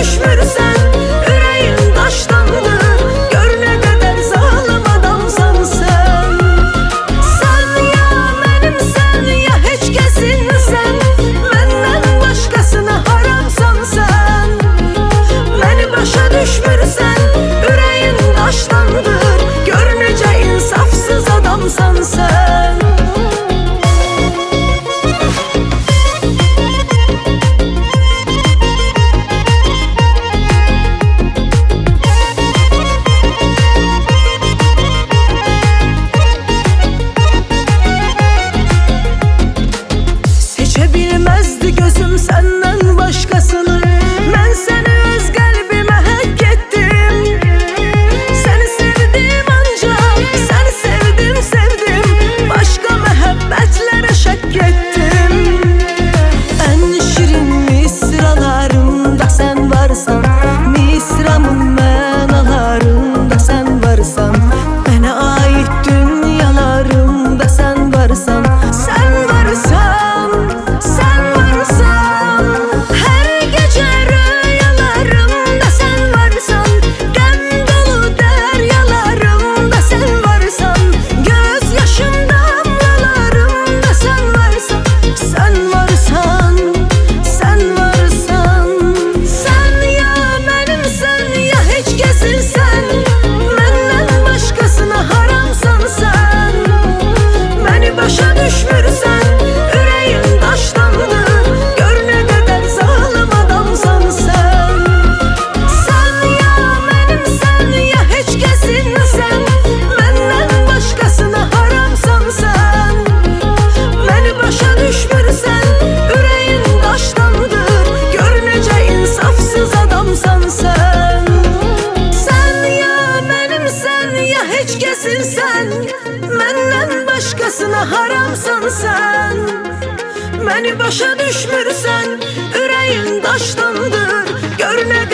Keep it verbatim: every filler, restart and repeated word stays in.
düşmürsən, ürəyin daşdandır. Gör nə qədər zalım adamsan sən. Sən ya mənimsən, ya heç kəsinsən. Məndən başqasına haramsan sən. Məni başa düşmürsən, ürəyin daşdandır. Gör necə insafsız adamsan sən. Bilməzdi gözüm səndən başqasını. Mən səni öz qəlbimə həkk etdim. Səni sevdim ancaq, səni sevdim, sevdim. Başqa məhəbbətlərə şəkk etdim. Ən şirin misralarımda sən varsan, misramın mənalarında sən varsan, mənə aid dünyalarımda sən varsan. Sən varsan, sən varsan, hər gecə rüyalarımda sən varsan. Qəm dolu dəryalarımda sən varsan. Göz yaşım damlalarımda sən varsan. Sən varsan, sən varsan. Sən ya mənimsən, ya heç kəsinsən. Məndən başqasına haramsan sən. Məni başa düşmürsən, ürəyin daşdandır. Gör nə qədər zalım adamsan sən. Sən ya mənimsən, ya heç kəsinsən. Məndən başqasına haramsan sən. Məni başa düşmürsən, ürəyin daşdandır. Gör necə insafsız adamsan sən. Sən ya mənimsən, ya heç kəsinsən. Məndən başqasına haramsan sən. Məni başa düşmürsən, ürəyin daşdandır. Gör nə